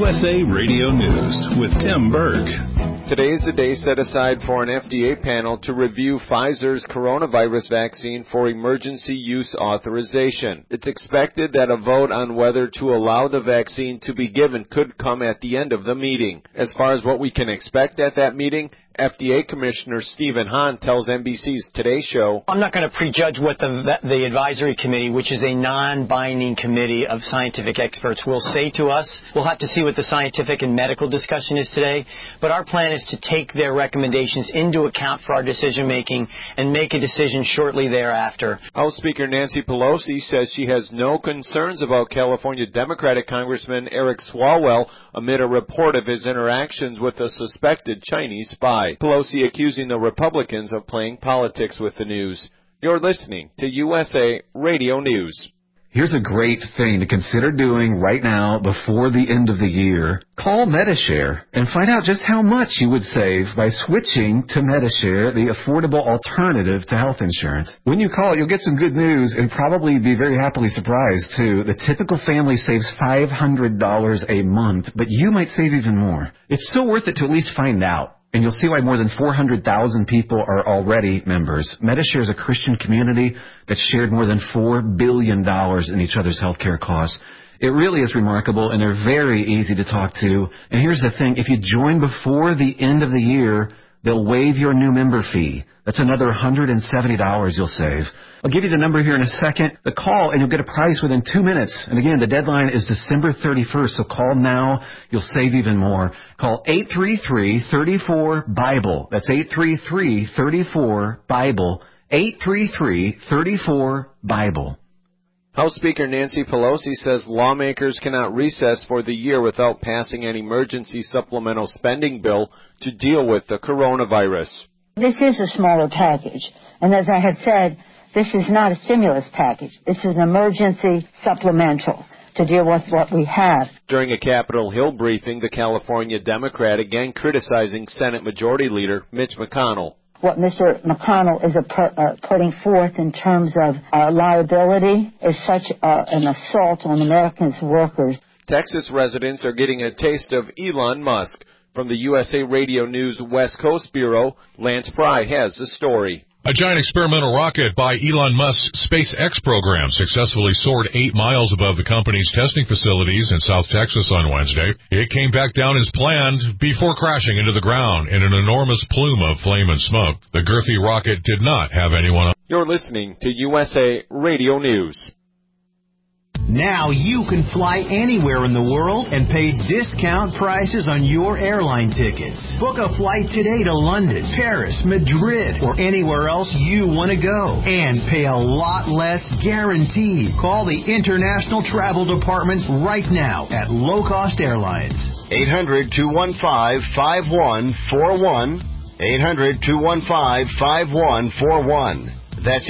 USA Radio News with Tim Berg. Today is the day set aside for an FDA panel to review Pfizer's coronavirus vaccine for emergency use authorization. It's expected that a vote on whether to allow the vaccine to be given could come at the end of the meeting. As far as what we can expect at that meeting, FDA Commissioner Stephen Hahn tells NBC's Today Show, I'm not going to prejudge what the advisory committee, which is a non-binding committee of scientific experts, will say to us. We'll have to see what the scientific and medical discussion is today. But our plan is to take their recommendations into account for our decision-making and make a decision shortly thereafter. House Speaker Nancy Pelosi says she has no concerns about California Democratic Congressman Eric Swalwell amid a report of his interactions with a suspected Chinese spy. Pelosi accusing the Republicans of playing politics with the news. You're listening to USA Radio News. Here's a great thing to consider doing right now before the end of the year. Call Medi-Share and find out just how much you would save by switching to Medi-Share, the affordable alternative to health insurance. When you call, you'll get some good news and probably be very happily surprised, too. The typical family saves $500 a month, but you might save even more. It's so worth it to at least find out. And you'll see why more than 400,000 people are already members. Medi-Share is a Christian community that shared more than $4 billion in each other's health care costs. It really is remarkable, and they're very easy to talk to. And here's the thing. If you join before the end of the year, they'll waive your new member fee. That's another $170 you'll save. I'll give you the number here in a second. The call, and you'll get a price within 2 minutes. And again, the deadline is December 31st, so call now. You'll save even more. Call 833-34-BIBLE. That's 833-34-BIBLE. 833-34-BIBLE. House Speaker Nancy Pelosi says lawmakers cannot recess for the year without passing an emergency supplemental spending bill to deal with the coronavirus. This is a smaller package, and as I have said, this is not a stimulus package. This is an emergency supplemental to deal with what we have. During a Capitol Hill briefing, the California Democrat again criticizing Senate Majority Leader Mitch McConnell. What Mr. McConnell is putting forth in terms of liability is such an assault on Americans' workers. Texas residents are getting a taste of Elon Musk. From the USA Radio News West Coast Bureau, Lance Fry has the story. A giant experimental rocket by Elon Musk's SpaceX program successfully soared 8 miles above the company's testing facilities in South Texas on Wednesday. It came back down as planned before crashing into the ground in an enormous plume of flame and smoke. The girthy rocket did not have anyone on. You're listening to USA Radio News. Now you can fly anywhere in the world and pay discount prices on your airline tickets. Book a flight today to London, Paris, Madrid, or anywhere else you want to go. And pay a lot less guaranteed. Call the International Travel Department right now at Low Cost Airlines. 800-215-5141. 800-215-5141. That's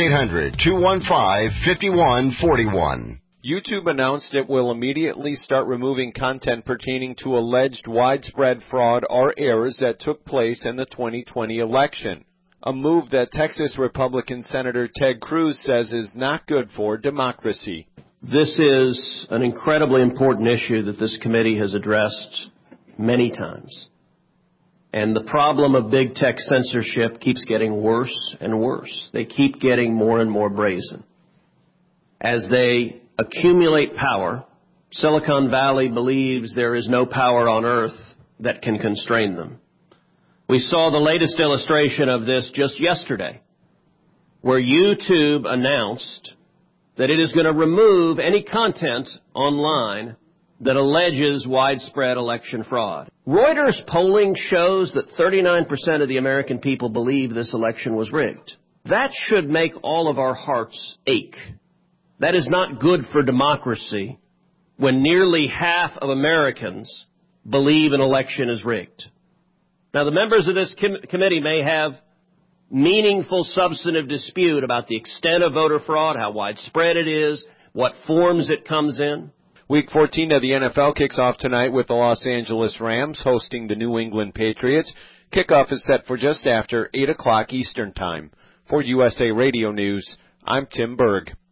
800-215-5141. YouTube announced it will immediately start removing content pertaining to alleged widespread fraud or errors that took place in the 2020 election, a move that Texas Republican Senator Ted Cruz says is not good for democracy. This is an incredibly important issue that this committee has addressed many times. And the problem of big tech censorship keeps getting worse and worse. They keep getting more and more brazen. As they accumulate power, Silicon Valley believes there is no power on earth that can constrain them. We saw the latest illustration of this just yesterday, where YouTube announced that it is going to remove any content online that alleges widespread election fraud. Reuters polling shows that 39% of the American people believe this election was rigged. That should make all of our hearts ache. That is not good for democracy when nearly half of Americans believe an election is rigged. Now, the members of this committee may have meaningful substantive dispute about the extent of voter fraud, how widespread it is, what forms it comes in. Week 14 of the NFL kicks off tonight with the Los Angeles Rams hosting the New England Patriots. Kickoff is set for just after 8 o'clock Eastern Time. For USA Radio News, I'm Tim Berg.